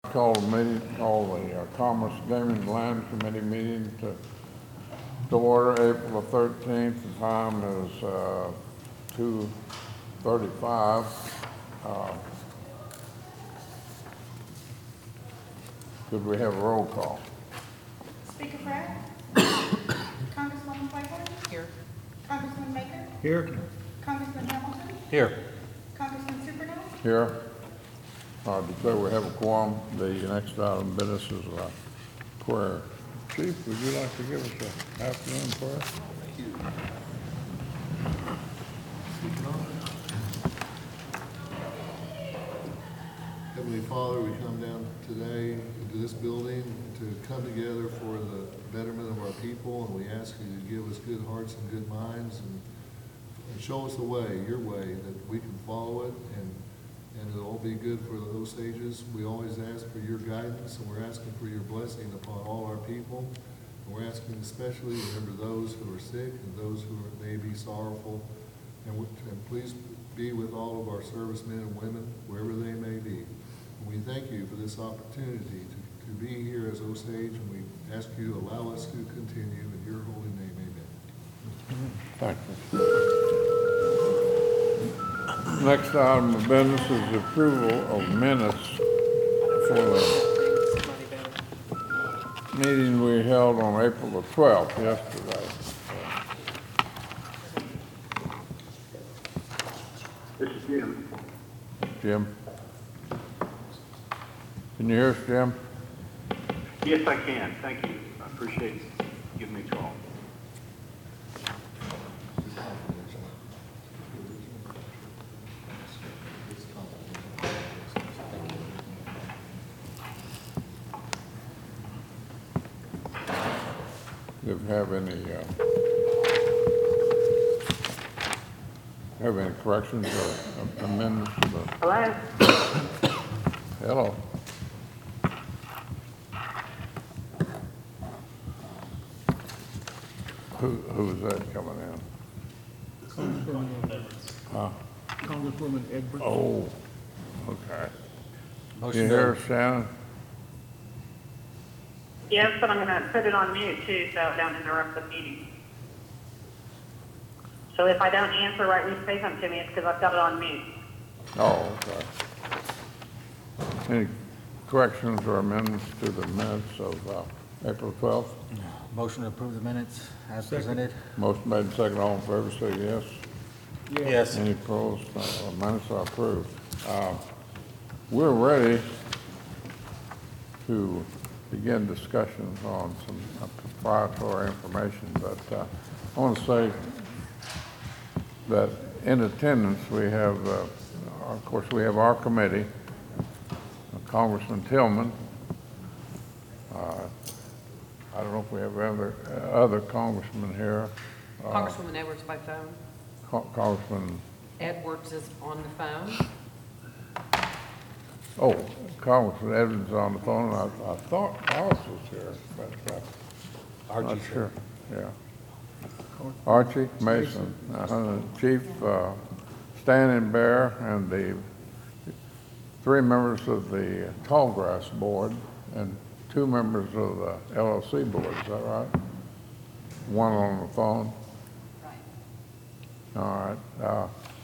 Call the Commerce Gaming and Land Committee meeting to order April the 13th. The time is 2:35. Could we have a roll call? Speaker Pratt? Congresswoman Playboy? Here. Congressman Maker? Here. Congressman Hamilton? Here. Congressman Superdome? Here. I declare we have a quorum. The next item of business is prayer. Chief, would you like to give us an afternoon prayer? Heavenly Father, we come down today into this building to come together for the betterment of our people, and we ask you to give us good hearts and good minds and show us the way, your way, that we can follow it, and it'll all be good for the Osages. We always ask for your guidance, and we're asking for your blessing upon all our people. And we're asking especially to remember those who are sick and those who may be sorrowful, and please be with all of our servicemen and women, wherever they may be. We thank you for this opportunity to be here as Osage, and we ask you to allow us to continue in your holy name. Amen. Thank you. Next item of business is the approval of minutes for the meeting we held on April the 12th, yesterday. This is Jim. Jim? Can you hear us, Jim? Yes, I can. Thank you. I appreciate you giving me a call. Do you have any corrections or amendments to the? Hello? Hello. Who's that coming in? Congresswoman Edwards. Oh, okay. You Motion hear us, Shannon? Yes, but I'm going to put it on mute too, so I don't interrupt the meeting. So if I don't answer right when you say something to me, it's because I've got it on mute. Oh, okay. Any corrections or amendments to the minutes of April 12th? Motion to approve the minutes as presented? Motion made and second. All in favor, say yes. Yes. Any opposed? Minutes are approved. We're ready to begin discussions on some proprietary information, but I want to say that in attendance we have, of course, we have our committee, Congressman Tillman. I don't know if we have other congressmen here. Congresswoman Edwards by phone. Congressman. Edwards is on the phone. Oh, Congressman Edwards is on the phone. I thought Alice was here, but I'm not sure. Yeah. Archie Mason, Chief Standing Bear, and the 3 members of the Tallgrass Board, and 2 members of the LLC Board. Is that right? 1 on the phone. Right. All right.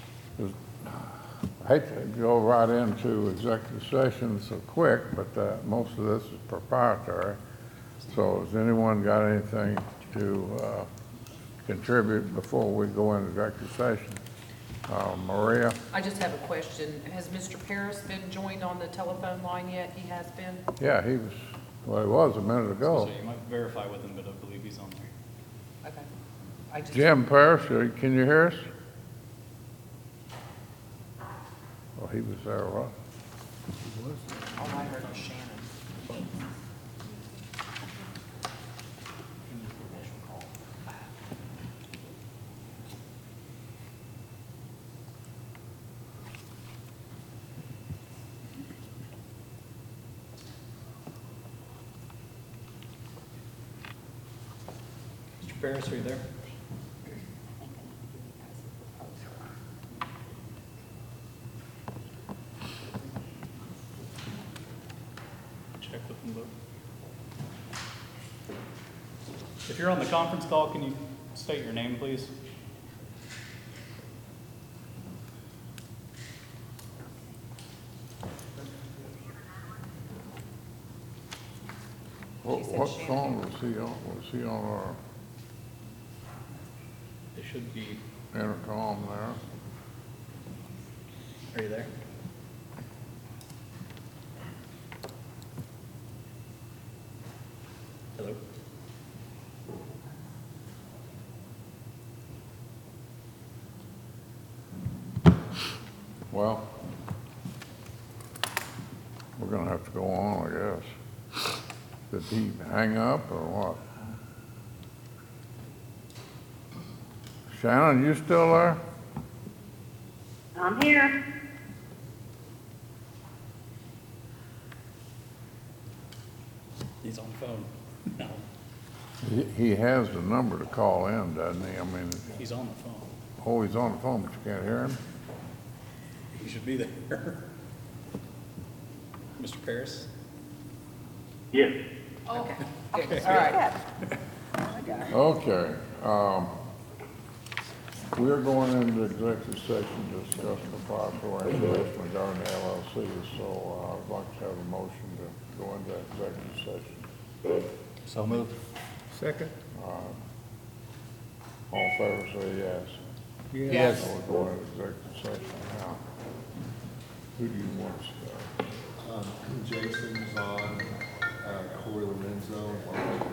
I hate to go right into executive session so quick, but most of this is proprietary. So has anyone got anything to contribute before we go into executive session? Maria? I just have a question. Has Mr. Paris been joined on the telephone line yet? He has been? Yeah, he was a minute ago. So you might verify with him, but I believe he's on there. Okay. Jim Paris, can you hear us? Well, he was there, right? All I heard was Shannon. Mr. Ferris, are you there? check with them both. If you're on the conference call, can you state your name, please? What, She said what Shannon. song was he on? Was he on our It should be, intercom there? are you there? Hello? Well, we're gonna have to go on, I guess. Did he hang up or what? Shannon, you still there? I'm here. He's on the phone. No, He has the number to call in, doesn't he? I mean, he's on the phone. oh, he's on the phone, but you can't hear him? He should be there. Mr. Paris? Yes. Okay, good, all right. Okay, we're going into executive session to discuss proprietary information regarding the LLC, so I'd like to have a motion to go into executive session. So moved. Second? All in favor, say yes. Yes. So we're going into executive session now. Who do you want to start? Jason's on, Corey Lorenzo,